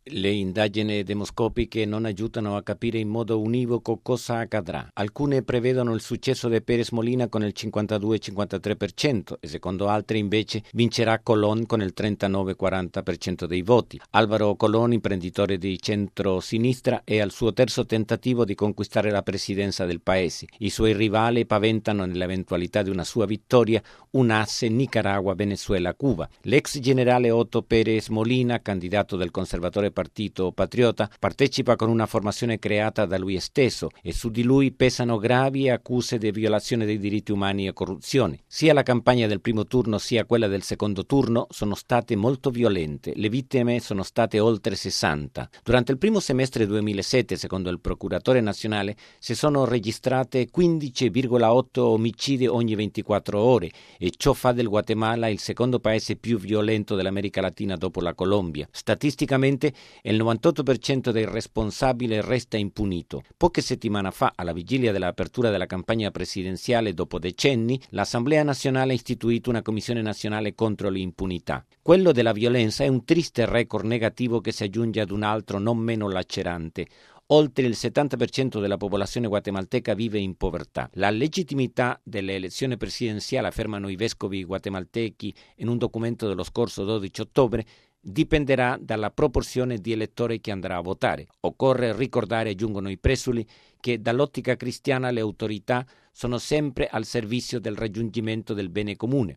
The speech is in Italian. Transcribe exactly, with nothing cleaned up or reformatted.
Le indagini demoscopiche non aiutano a capire in modo univoco cosa accadrà. Alcune prevedono il successo di Perez Molina con il cinquantadue cinquantatré per cento e secondo altre invece vincerà Colón con il trentanove quaranta per cento dei voti. Álvaro Colón, imprenditore di centro-sinistra, è al suo terzo tentativo di conquistare la presidenza del paese. I suoi rivali paventano nell'eventualità di una sua vittoria un asse Nicaragua-Venezuela-Cuba. L'ex generale Otto Pérez Molina, candidato del conservatore Partito Patriota, partecipa con una formazione creata da lui stesso e su di lui pesano gravi accuse di violazione dei diritti umani e corruzione. Sia la campagna del primo turno sia quella del secondo turno sono state molto violente. Le vittime sono state oltre sessanta. Durante il primo semestre duemilasette, secondo il procuratore nazionale, si sono registrate quindici virgola otto omicidi ogni ventiquattro ore e ciò fa del Guatemala il secondo paese più violento dell'America Latina dopo la Colombia. Statisticamente il novantotto per cento dei responsabili resta impunito. Poche settimane fa, alla vigilia dell'apertura della campagna presidenziale dopo decenni, l'Assemblea nazionale ha istituito una commissione nazionale contro l'impunità. Quello della violenza è un triste record negativo che si aggiunge ad un altro non meno lacerante. Oltre il settanta per cento della popolazione guatemalteca vive in povertà. La legittimità dell'elezione presidenziale, affermano i vescovi guatemaltechi in un documento dello scorso dodici ottobre, dipenderà dalla proporzione di elettori che andrà a votare. Occorre ricordare, aggiungono i presuli, che dall'ottica cristiana le autorità sono sempre al servizio del raggiungimento del bene comune.